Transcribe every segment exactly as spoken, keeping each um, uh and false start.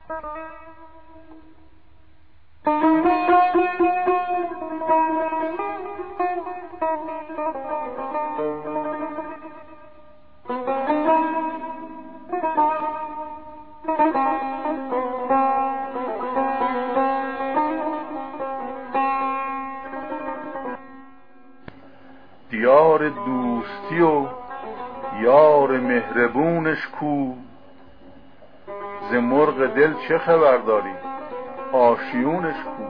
دیار دوستی و یار مهربونش کو، ز مرغ دل چه خبر داری آشیونش کو.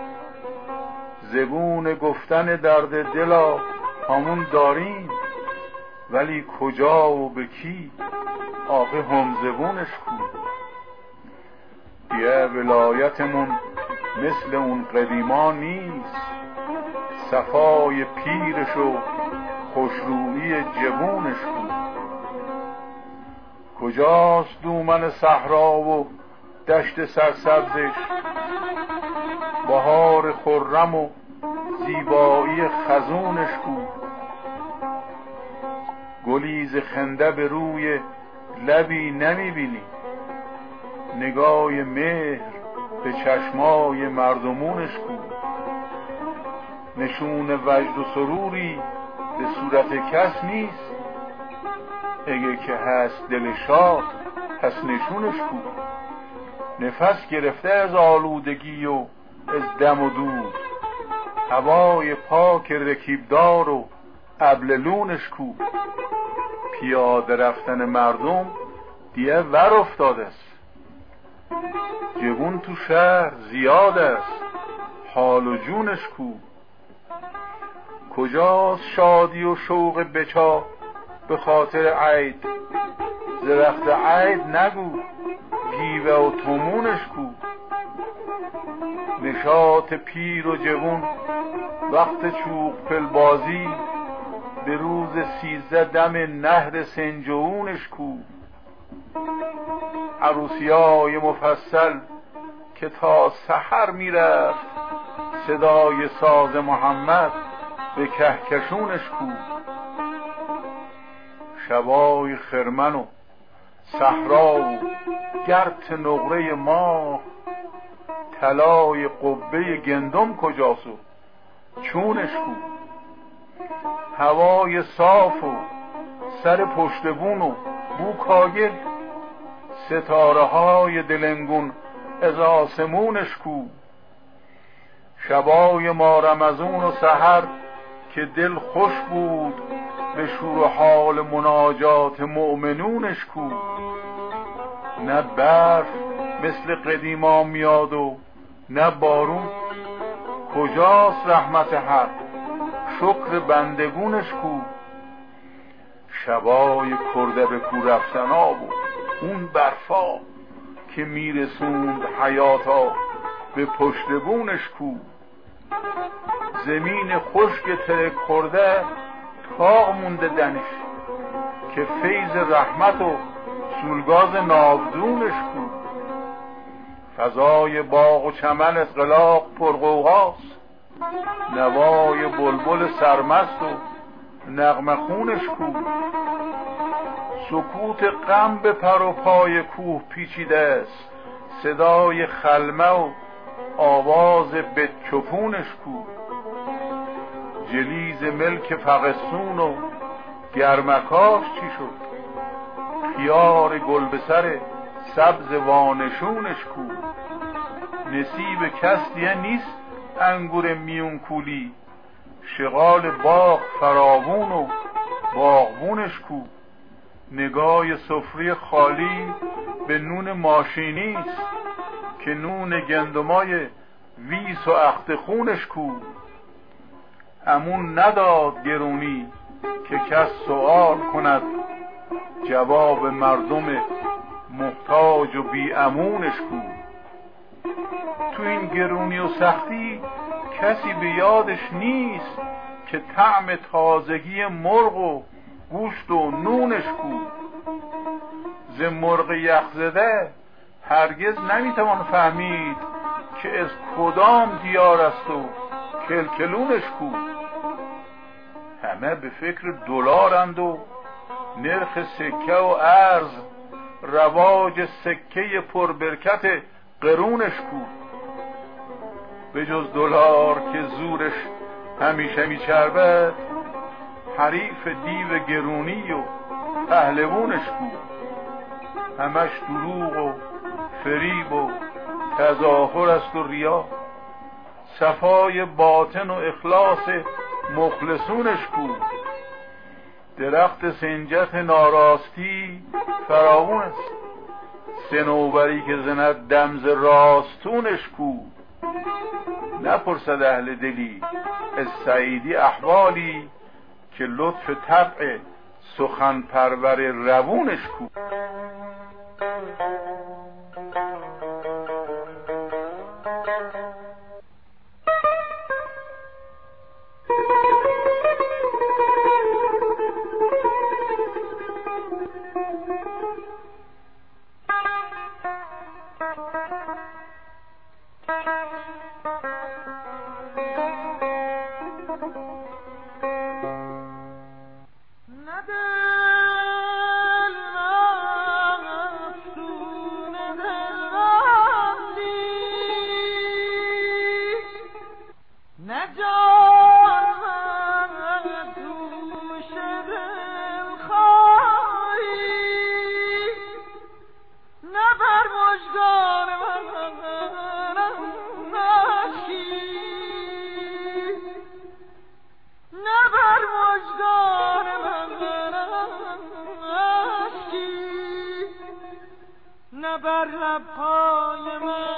زبون گفتن درد دلا همون داریم، ولی کجا و به کی آخه هم زبونش کو. دیگه ولایتمون مثل اون قدیما نیست، صفای پیرش و خوشرویی جوونش کو. کجاست دومن صحرا و دشت سرسبزش، بهار خرم و زیبایی خزونش کو. گلی ز خنده به روی لبی نمیبینی، نگاه مهر به چشمای مردمونش کو. نشون وجد و سروری به صورت کس نیست، اگه که هست دل شاد پس نشونش کو. نفس گرفته از آلودگی و از دم و دود، هوای پاک رکیبدار و ابللونش کو. پیاده رفتن مردم دیگه ور افتاده است، جوون تو شهر زیاد است حال و جونش کو. کجاست شادی و شوق بچا به خاطر عید، زرخت عید نگو گیوه و تومونش کو. نشاط پیر و جوون وقت چوب پل بازی، به روز سیزده دم نهر سنجونش کو. عروسیای مفصل که تا سحر میرفت، صدای ساز محمد به کهکشونش کو. شبای خرمن و صحرا و گرت نقره ماه، طلای قبه گندم کجاست و چونش کو. هوای صاف و سر پشتبون و بو کاگل، ستاره های دلنگون از آسمونش کو. شبای ما رمضون و سحر که دل خوش بود، به شور و حال مناجات مؤمنونش کو. نه برف مثل قدیما میاد و نه بارون، کجاست رحمت حق شکر بندگونش کو. شبای کرده به کو رفتن آب و اون برفا که میرسوند حیاتا به پشت بونش کو. زمین خشک ترک خورده تاق مونده دنش، که فیض رحمت و سولگاز ناودونش کو. فضای باغ و چمن از قلاق پرغوغاست، نوای بلبل سرمست و نغمه خونش کو. سکوت غم به پر و پای کوه پیچیده است، صدای خلمه و آواز بتچپونش کو. جلیز ملک فغستون و گرمکاش چی شد، خیار گل به سر سبز وانشونش کو. نصیب کس دیگه نیست انگور میون کولی، شغال باغ فراوون و باغبونش کو. نگاه سفره خالی به نون ماشینی است، که نون گندمای ویس و اخت خونش کو. امون نداد گرونی که کس سؤال کند، جواب مردم محتاج و بی امونش کو. تو این گرونی و سختی کسی به یادش نیست، که طعم تازگی مرغ و گوشت و نونش کو. ز مرغ یخزده هرگز نمیتوان فهمید، که از کدام دیار است و کلکلونش کو. همه به فکر دلارند و نرخ سکه و ارز رواج سکه پربرکت قرونش کو؟ به جز دلار که زورش همیشه میچربد، حریف دیو گرونی و پهلوونش کو؟ همش دروغ و فریب و تظاهر است و ریا، صفای باطن و اخلاص مخلصونش کو؟ درخت سنجت ناراستی فراوون است، صنوبری که زند دمز راستونش کو؟ نپرسد اهل دلی از سعیدی احوالی، که لطف طبع سخن پرور روونش کو؟ بر لب‌های من